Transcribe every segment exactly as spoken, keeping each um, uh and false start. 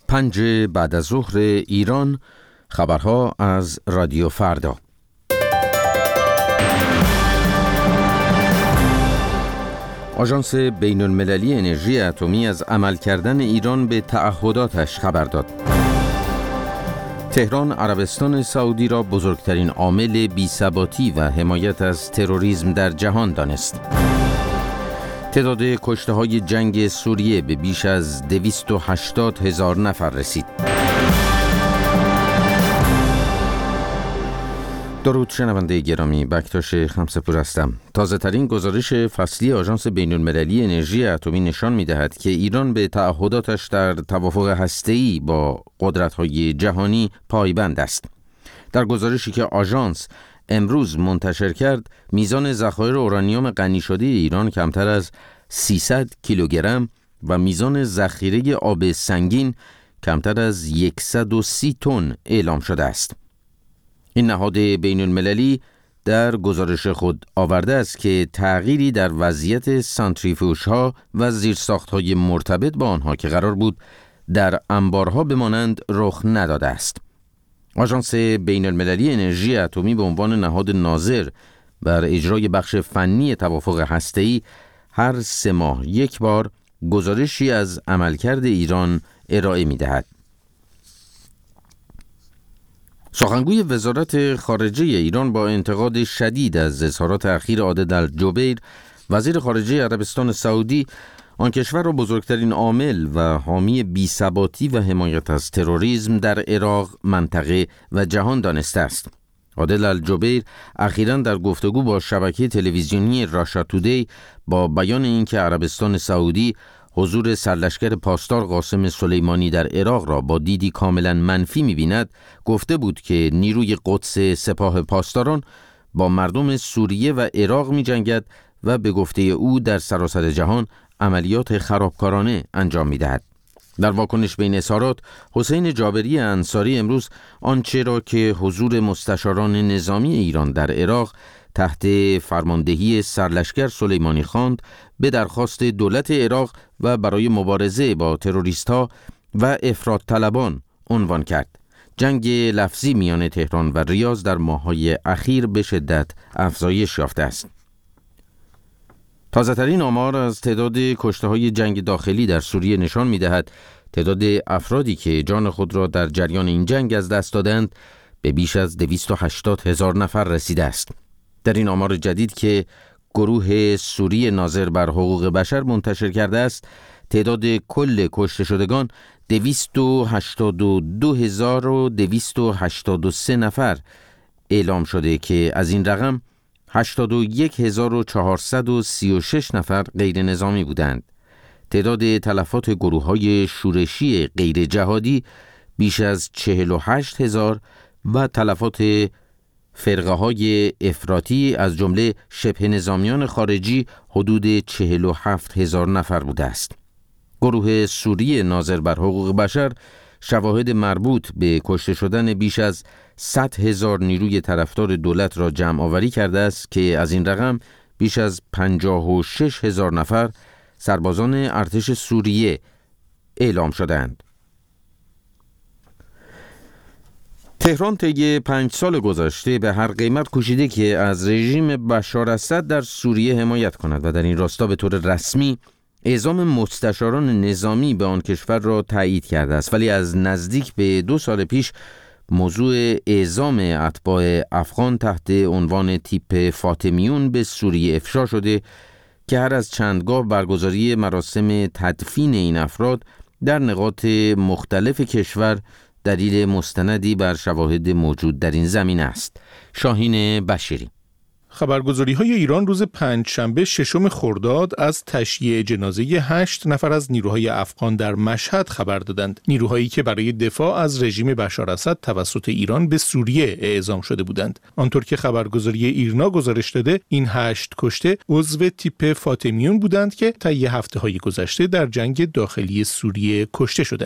پنج بعد از ظهر ایران، خبرها از رادیو فردا. آژانس بین المللی انرژی اتمی از عمل کردن ایران به تعهداتش خبر داد. تهران عربستان سعودی را بزرگترین عامل بی‌ثباتی و حمایت از تروریسم در جهان دانست. تعداد کشته‌های جنگ سوریه به بیش از دویست و هشتاد هزار نفر رسید. درود شنونده گرامی، بکتاش خمسه‌پور هستم. تازه ترین گزارش فصلی آژانس بین المللی انرژی اتمی نشان می‌دهد که ایران به تعهداتش در توافق هسته‌ای با قدرت‌های جهانی پایبند است. در گزارشی که آژانس امروز منتشر کرد، میزان ذخایر اورانیوم غنی شده ایران کمتر از سیصد کیلوگرم و میزان ذخیره آب سنگین کمتر از صد و سی تن اعلام شده است. این نهاد بین المللی در گزارش خود آورده است که تغییری در وضعیت سانتریفیوژها و زیرساخت‌های مرتبط با آنها که قرار بود در انبارها بمانند رخ نداده است. آژانس بین المللی انرژی اتمی به عنوان نهاد ناظر بر اجرای بخش فنی توافق هسته‌ای هر سه ماه یک بار گزارشی از عملکرد ایران ارائه می‌دهد. سخنگوی وزارت خارجه ایران با انتقاد شدید از اظهارات اخیر عادل الجبیر، وزیر خارجه عربستان سعودی، آن کشور را بزرگترین عامل و حامی بی‌ثباتی و حمایت از تروریسم در عراق، منطقه و جهان دانسته است. عادل الجبیر اخیراً در گفتگو با شبکه تلویزیونی راشا تودی با بیان اینکه عربستان سعودی حضور سرلشکر پاسدار قاسم سلیمانی در عراق را با دیدی کاملا منفی می‌بیند، گفته بود که نیروی قدس سپاه پاسداران با مردم سوریه و عراق می‌جنگد و به گفته او در سراسر جهان عملیات خرابکارانه انجام می‌دهد. در واکنش به این اظهارات، حسین جابری انصاری امروز آنچه را که حضور مستشاران نظامی ایران در عراق تحت فرماندهی سرلشکر سلیمانی خواند، به درخواست دولت عراق و برای مبارزه با تروریست‌ها و افراط طلبان عنوان کرد. جنگ لفظی میان تهران و ریاض در ماه‌های اخیر به شدت افزایش یافته است. تازه‌ترین آمار از تعداد کشته‌های جنگ داخلی در سوریه نشان می‌دهد تعداد افرادی که جان خود را در جریان این جنگ از دست دادند به بیش از دویست و هشتاد هزار نفر رسیده است. در این آمار جدید که گروه سوری ناظر بر حقوق بشر منتشر کرده است، تعداد کل کشته شدگان دویست و هشتاد و دو هزار و دویست و هشتاد و سه نفر اعلام شده که از این رقم هشتاد و یک هزار و چهارصد و سی و شش نفر غیر نظامی بودند. تعداد تلفات گروه‌های شورشی غیر جهادی بیش از چهل و هشت هزار و تلفات فرقه‌های افراطی از جمله شبه نظامیان خارجی حدود چهل و هفت هزار نفر بوده است. گروه سوری ناظر بر حقوق بشر شواهد مربوط به کشته شدن بیش از صد هزار نیروی طرفدار دولت را جمع آوری کرده است که از این رقم بیش از پنجاه و شش هزار نفر سربازان ارتش سوریه اعلام شدند. تهران طی پنج سال گذشته به هر قیمت کوشیده که از رژیم بشار اسد در سوریه حمایت کند و در این راستا به طور رسمی اعزام مستشاران نظامی به آن کشور را تایید کرده است، ولی از نزدیک به دو سال پیش موضوع اعزام اتباع افغان تحت عنوان تیپ فاطمیون به سوریه افشا شده که هر از چندگاه برگزاری مراسم تدفین این افراد در نقاط مختلف کشور دلیل مستندی بر شواهد موجود در این زمینه است. شاهین بشیری. خبرگزاری‌های ایران روز پنجشنبه ششم خرداد از تشییع جنازه هشت نفر از نیروهای افغان در مشهد خبر دادند. نیروهایی که برای دفاع از رژیم بشار اسد توسط ایران به سوریه اعزام شده بودند. آنطور که خبرگزاری ایرنا گزارش داده، این هشت کشته عضو تیپ فاطمیون بودند که طی هفته‌های گذشته در جنگ داخلی سوریه کشته شدند.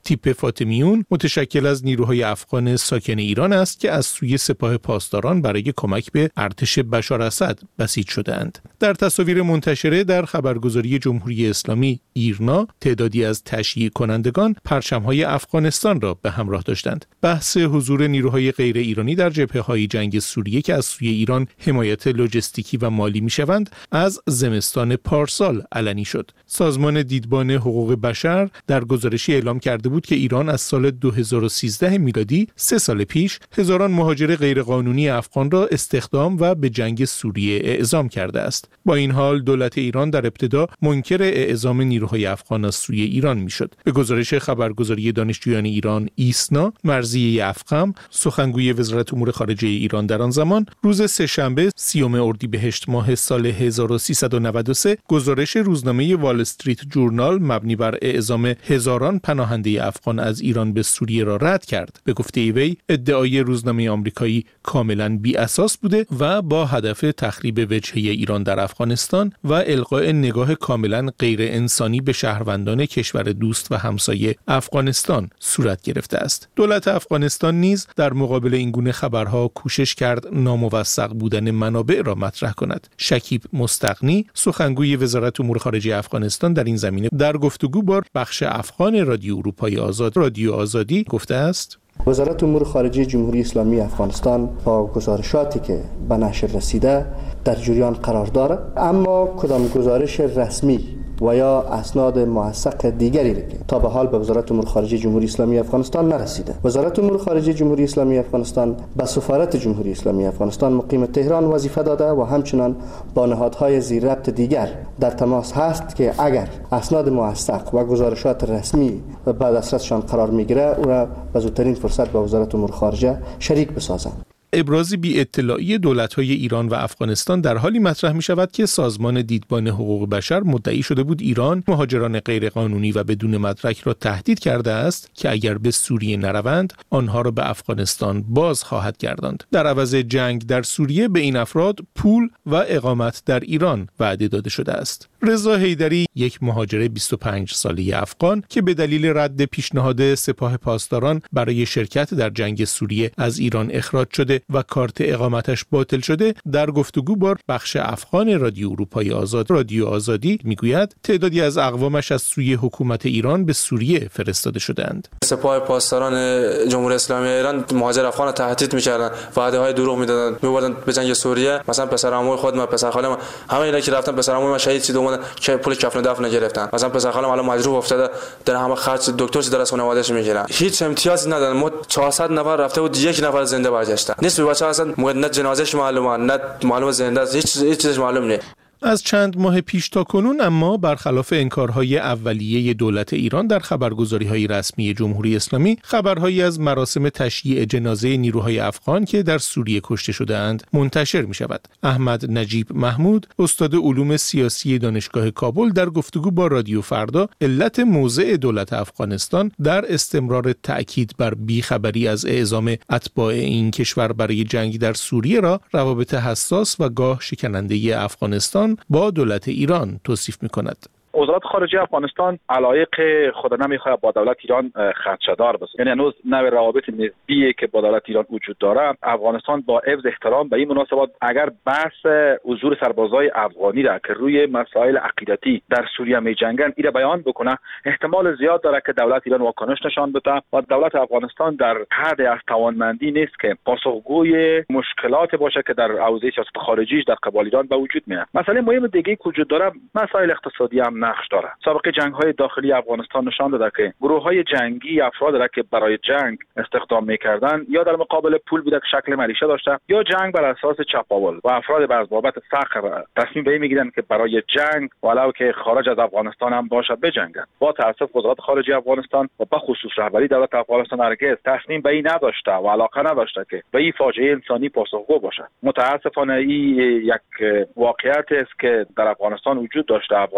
تیپ فاطمیون متشکل از نیروهای افغان ساکن ایران است که از سوی سپاه پاسداران برای کمک به ارتش بشار اسد بسیج شده‌اند. در تصاویر منتشره در خبرگزاری جمهوری اسلامی ایرنا، تعدادی از تشییع کنندگان پرچم‌های افغانستان را به همراه داشتند. بحث حضور نیروهای غیر ایرانی در جبهه‌های جنگ سوریه که از سوی ایران حمایت لوجستیکی و مالی می‌شوند، از زمستان پارسال علنی شد. سازمان دیدبان حقوق بشر در گزارشی اعلام کرده بود که ایران از سال دو هزار و سیزده میلادی، سه سال پیش، هزاران مهاجر غیرقانونی افغان را استخدام و به جنگ سوریه اعزام کرده است. با این حال دولت ایران در ابتدا منکر اعزام نیروهای افغان از سوی ایران میشد. به گزارش خبرگزاری دانشجویان ایران ایسنا، مرضیه افخم، سخنگوی وزارت امور خارجه ایران در آن زمان، روز سه‌شنبه سیوم اردیبهشت ماه سال هزار و سیصد و نود و سه گزارش روزنامه وال استریت جورنال مبنی بر اعزام هزاران پناهنده افغان از ایران به سوریه را رد کرد. به گفته وی، ادعای روزنامه آمریکایی کاملا بی اساس بوده و با هدف تخریب وجهه ایران در افغانستان و القاء نگاه کاملا غیر انسانی به شهروندان کشور دوست و همسایه افغانستان صورت گرفته است. دولت افغانستان نیز در مقابل این گونه خبرها کوشش کرد ناموثق بودن منابع را مطرح کند. شکیب مستغنی، سخنگوی وزارت امور خارجه افغانستان، در این زمینه در گفتگو با بخش افغان رادیو اروپای آزاد رادیو آزادی گفته است: وزارت امور خارجه جمهوری اسلامی افغانستان با گزارشاتی که به نشر رسیده در جریان قرار دارد، اما کدام گزارش رسمی و یا اسناد موثق دیگری که تا به حال به وزارت امور خارجه جمهوری اسلامی افغانستان نرسیده. وزارت امور خارجه جمهوری اسلامی افغانستان به سفارت جمهوری اسلامی افغانستان مقیم تهران وظیفه داده و همچنان با نهادهای زیر ربط دیگر در تماس هست که اگر اسناد موثق و گزارشات رسمی بعد دسترسشان قرار میگیره او را به زودترین فرصت با وزارت امور خارجه شریک بسازند. ابراز بی اطلاعی دولت‌های ایران و افغانستان در حالی مطرح می‌شود که سازمان دیدبان حقوق بشر مدعی شده بود ایران مهاجران غیرقانونی و بدون مدرک را تهدید کرده است که اگر به سوریه نروند آنها را به افغانستان باز خواهد گرداند. در عوض جنگ در سوریه به این افراد پول و اقامت در ایران وعده داده شده است. رضا حیدری، یک مهاجر بیست و پنج ساله افغان که به دلیل رد پیشنهاد سپاه پاسداران برای شرکت در جنگ سوریه از ایران اخراج شده و کارت اقامتش باطل شده، در گفتگو با بخش افغان رادیو اروپای آزاد رادیو آزادی میگوید تعدادی از اقوامش از سوی حکومت ایران به سوریه فرستاده شدند. سپاه پاسداران جمهوری اسلامی ایران مهاجر افغان را تهدید می‌کردند، وعده‌های دروغ می‌دادند، می‌بردند به جنگ سوریه. مثلا پسرعموی خود ما، پسر خالم، همه اینا که رفتن پسرعموی ما شهید شد، اومدن که پول کفن دفن نگرفتن. مثلا پسر خالم الان مجروح افتاده، در همه خرج دکتر در از خانواده‌اش می‌گیرن. هیچ امتیازی ندارن. ما چهارصد نفر رفته بود، یک نفر زنده برگشته. نصف بچه اصلا نه جنازه‌اش معلومه، نه معلومه زنده است، هیچ هیچ چیزش معلوم نیست. از چند ماه پیش تا کنون اما برخلاف انکارهای اولیه دولت ایران در خبرگزاری‌های رسمی جمهوری اسلامی، خبرهایی از مراسم تشییع جنازه نیروهای افغان که در سوریه کشته شده‌اند منتشر می‌شود. احمد نجیب محمود، استاد علوم سیاسی دانشگاه کابل، در گفتگو با رادیو فردا علت موضع دولت افغانستان در استمرار تأکید بر بیخبری از اعزام اتباع این کشور برای جنگ در سوریه را روابط حساس و گاه شکننده افغانستان با دولت ایران توصیف می‌کند. وزارت خارجه افغانستان علایق خود نمیخواد با دولت ایران خدشه‌دار بشه، یعنی هنوز نوع روابط نسبی که با دولت ایران وجود داره. افغانستان با عوض احترام به این مناسبت اگر بحث حضور سربازای افغانی را که روی مسائل عقیدتی در سوریه می‌جنگن ایره بیان بکنه، احتمال زیاد داره که دولت ایران واکنش نشان بده و دولت افغانستان در حد از توانمندی نیست که پاسخگوی مشکلات باشه که در حوزه سیاست خارجیش در قبال ایران به وجود میاد. مسئله مهم دیگه که وجود داره مسائل اقتصادی هم نقش داره. سابقه جنگ‌های داخلی افغانستان نشان داده که گروه‌های جنگی افراد را که برای جنگ استخدام می‌کردند یا در مقابل پول بوده که شکل معیشت داشته یا جنگ بر اساس چپاول و افراد از بابت فقر تصمیم به این می‌گیرند که برای جنگ ولو که خارج از افغانستان هم باشد بجنگند. با تأسف وزارت خارجه افغانستان و به خصوص رهبری دولت افغانستان هرگز تصمیم به این نداشته و علاقه نداشته که به این فاجعه انسانی پاسخگو باشد. متأسفانه این یک واقعیت است که در افغانستان وجود داشته. افغان‌ها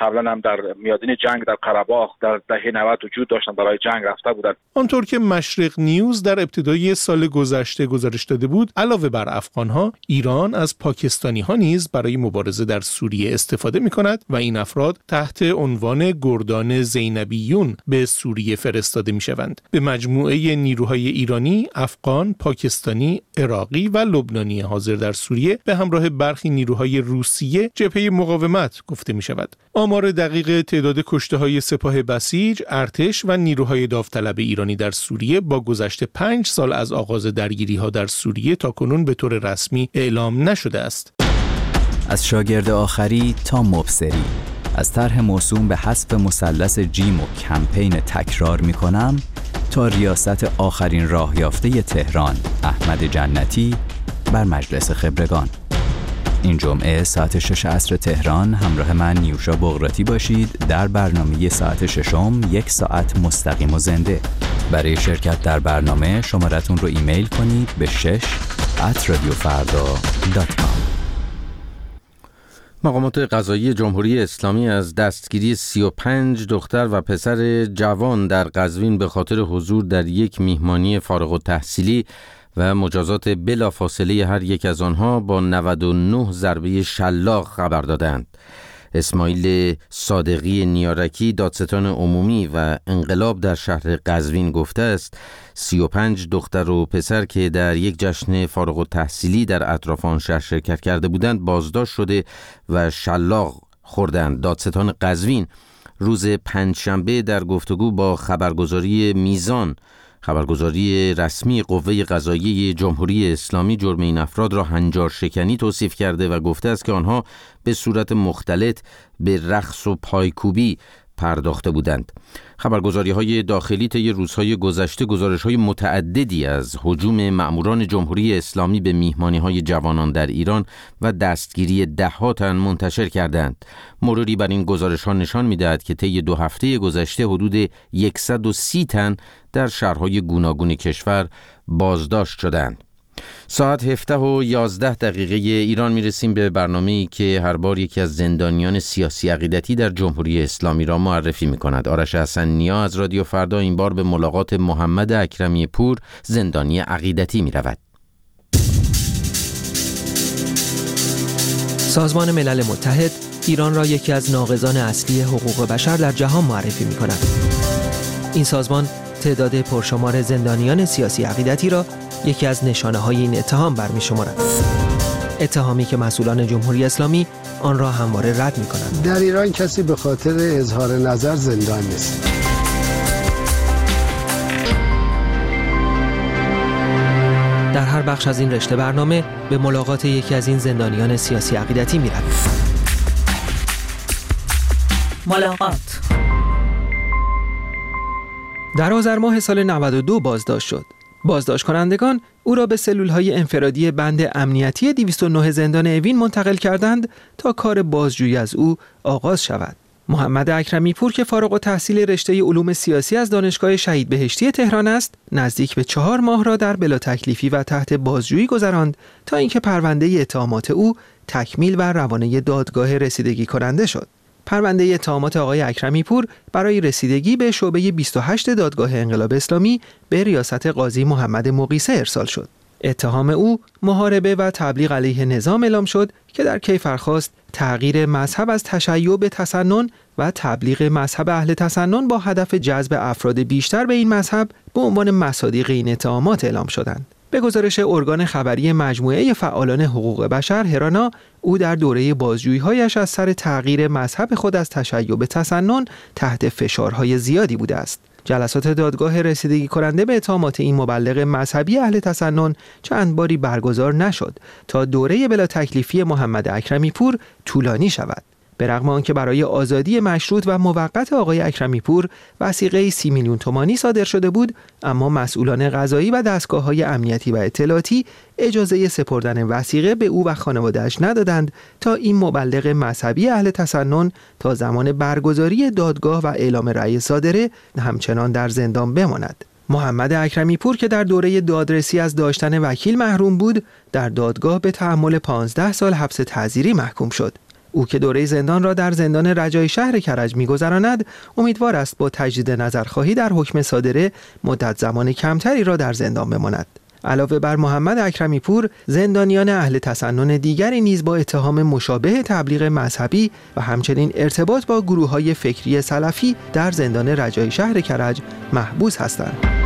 قبلا هم در میادین جنگ در قره‌باغ در دهه نود وجود داشتن، برای جنگ رفته بودند. آنطور که مشرق نیوز در ابتدای سال گذشته گزارش داده بود، علاوه بر افغان‌ها، ایران از پاکستانی‌ها نیز برای مبارزه در سوریه استفاده می‌کند و این افراد تحت عنوان گردان زینبیون به سوریه فرستاده می‌شوند. به مجموعه نیروهای ایرانی، افغان، پاکستانی، عراقی و لبنانی حاضر در سوریه به همراه برخی نیروهای روسیه جبهه مقاومت گفته می‌شود. آمار دقیق تعداد کشته‌های سپاه بسیج، ارتش و نیروهای داوطلب ایرانی در سوریه با گذشت پنج سال از آغاز درگیری‌ها در سوریه تاکنون به طور رسمی اعلام نشده است. از شاگرد آخری تا مبصری، از طرح موسوم به حذف مثلث جیم و کمپین تکرار می‌کنم تا ریاست آخرین راه یافته تهران احمد جنتی بر مجلس خبرگان. این جمعه ساعت شش عصر تهران همراه من نیوشا بغراتی باشید در برنامه ساعت ششم، یک ساعت مستقیم و زنده. برای شرکت در برنامه شمارتون رو ایمیل کنید به شش ات رادیو فردا دات کام. مقامات قضایی جمهوری اسلامی از دستگیری سی و پنج دختر و پسر جوان در قزوین به خاطر حضور در یک میهمانی فارغ التحصیلی و مجازات بلافاصله هر یک از آنها با نود و نه ضربه شلاق خبر دادند. اسماعیل صادقی نیارکی دادستان عمومی و انقلاب در شهر قزوین گفته است سی و پنج دختر و پسر که در یک جشن فارغ التحصیلی در اطراف آن شهر شرکت کرده بودند بازداشت شده و شلاق خوردند. دادستان قزوین روز پنجشنبه در گفتگو با خبرگزاری میزان خبرگزاری رسمی قوه قضاییه جمهوری اسلامی جرم این افراد را هنجار شکنی توصیف کرده و گفته است که آنها به صورت مختلط به رقص و پایکوبی پرداخته بودند. خبرگزاری‌های داخلی طی روزهای گذشته گزارش‌های متعددی از هجوم مأموران جمهوری اسلامی به میهمانی‌های جوانان در ایران و دستگیری ده‌ها تن منتشر کردند. مروری بر این گزارش‌ها نشان می‌دهد که طی دو هفته گذشته حدود صد و سی تن در شهرهای گوناگون کشور بازداشت شدند. ساعت هفده و یازده دقیقه ایران میرسیم به برنامه‌ای که هر بار یکی از زندانیان سیاسی عقیدتی در جمهوری اسلامی را معرفی می‌کند. آرش حسن نیا از رادیو فردا این بار به ملاقات محمد اکرمی پور، زندانی عقیدتی می‌رود. سازمان ملل متحد ایران را یکی از ناقضان اصلی حقوق بشر در جهان معرفی می‌کند. این سازمان تعداد پرشمار زندانیان سیاسی عقیدتی را یکی از نشانه‌های این اتهام برمی‌شمارد. اتهامی که مسئولان جمهوری اسلامی آن را همواره رد می‌کنند. در ایران کسی به خاطر اظهار نظر زندان نیست. در هر بخش از این رشته برنامه به ملاقات یکی از این زندانیان سیاسی عقیدتی می‌رویم. ملاقات. در آذر ماه سال نود و دو بازداشت شد. بازداشت کنندگان او را به سلول‌های انفرادی بند امنیتی دویست و نه زندان اوین منتقل کردند تا کار بازجویی از او آغاز شود. محمد اکرمی پور که فارغ التحصیل رشته علوم سیاسی از دانشگاه شهید بهشتی تهران است، نزدیک به چهار ماه را در بلا تکلیفی و تحت بازجویی گذراند تا اینکه پرونده اتهامات او تکمیل و روانه دادگاه رسیدگی کننده شد. پرونده اتهامات آقای اکرمی پور برای رسیدگی به شعبه بیست و هشت دادگاه انقلاب اسلامی به ریاست قاضی محمد مقیسه ارسال شد. اتهام او محاربه و تبلیغ علیه نظام اعلام شد که در کیفر خواست تغییر مذهب از تشیع به تسنن و تبلیغ مذهب اهل تسنن با هدف جذب افراد بیشتر به این مذهب به عنوان مصادیق این اتهامات اعلام شدند. به گزارش ارگان خبری مجموعه فعالان حقوق بشر هرانا، او در دوره بازجویی‌هایش از سر تغییر مذهب خود از تشیع به تسنن تحت فشارهای زیادی بوده است. جلسات دادگاه رسیدگی کننده به اتهامات این مبلغ مذهبی اهل تسنن چند باری برگزار نشد تا دوره بلا تکلیفی محمد اکرمی پور طولانی شود. به رغم آنکه برای آزادی مشروط و موقت آقای اکرمی پور وثیقه سی میلیون تومانی صادر شده بود، اما مسئولان قضایی و دستگاه‌های امنیتی و اطلاعاتی اجازه سپردن وثیقه به او و خانواده‌اش ندادند تا این مبلغ مذهبی اهل تسنن تا زمان برگزاری دادگاه و اعلام رأی صادره همچنان در زندان بماند. محمد اکرمی پور که در دوره دادرسی از داشتن وکیل محروم بود، در دادگاه به تحمل پانزده سال حبس تعزیری محکوم شد. او که دوره زندان را در زندان رجایی شهر کرج می‌گذراند، امیدوار است با تجدید نظرخواهی در حکم صادره مدت زمان کمتری را در زندان بماند. علاوه بر محمد اکرمی پور، زندانیان اهل تسنن دیگری نیز با اتهام مشابه تبلیغ مذهبی و همچنین ارتباط با گروه‌های فکری سلفی در زندان رجایی شهر کرج محبوس هستند.